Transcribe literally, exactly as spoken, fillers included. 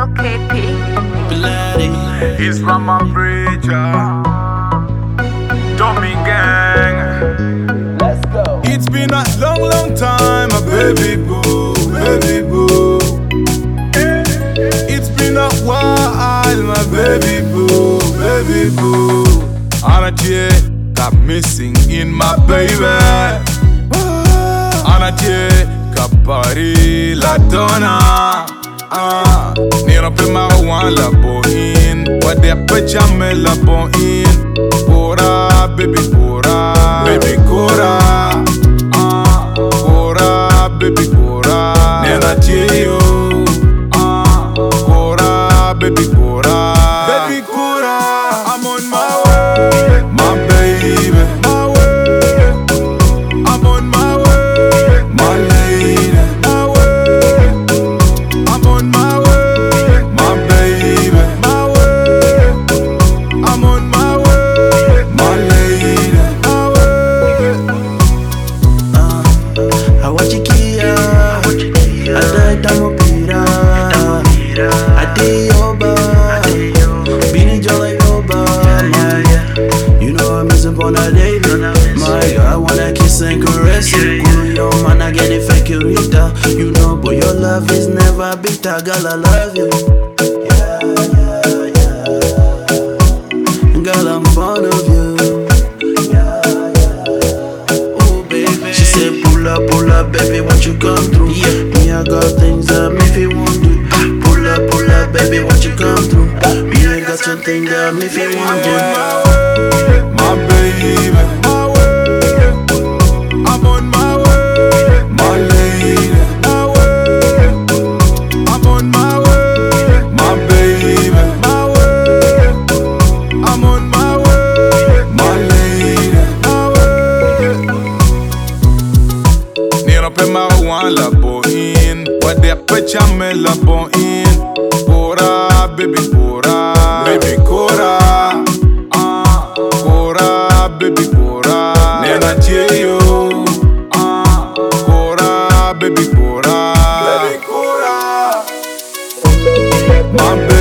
L K P. Bloody. It's Rama Preacher, Dummy Gang. Let's go. It's been a long, long time, my baby boo, baby boo. It's been a while, my baby boo, baby boo. Anatie, got missing in my baby. Anatie, kapari la donna. Ah, nero pe mawan la boin, wade pajame la boin. Kora, baby kora, baby kora. Ah, kora, baby kora. Nera chiyo. Ah, kora, baby kora, baby kora. I'm on my way, my baby, my way. I'm on my way, my lady. On a daily, my girl, I wanna kiss and caress you. Cool, yo, man, I get it fake you, Rita. You know, but your love is never bitter, girl, I love you. Yeah, yeah, yeah. Girl, I'm fond of you. Yeah, yeah. Oh, baby. She said, pull up, pull up, baby, what you come through? Yeah, me, I got things that me feel want to. Pull up, pull up, baby, what you come through? Me, I got something that me feel want to. My baby, my way. I'm on my way, my lady. My way. I'm on my way, my baby. My way. I'm on my way, my lady. My way. Nero pe mawan la boin, wade pajame la boin. Kora, baby kora, baby kora. Baby kora, nena chiyo. Ah, kora, baby kora, baby kora. My